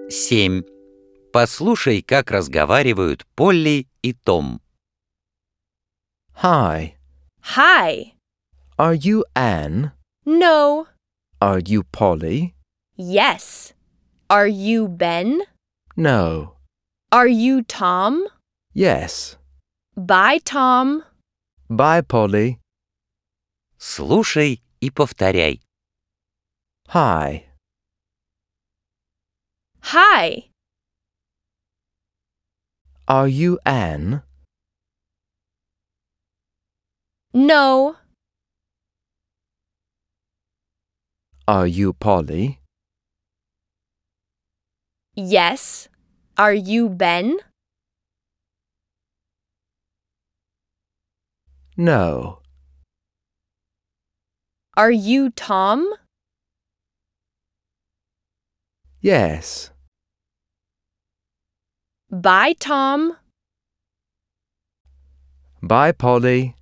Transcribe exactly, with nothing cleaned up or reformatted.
семь. Послушай, как разговаривают Полли и Том. Hi. Hi. Are you Anne? No. Are you Polly? Yes. Are you Ben? No. Are you Tom? Yes. Bye, Tom. Bye, Polly. Слушай и повторяй. Hi. Hi. Are you Anne? No. Are you Polly? Yes. Are you Ben? No. Are you Tom? Yes. Bye, Tom. Bye, Polly.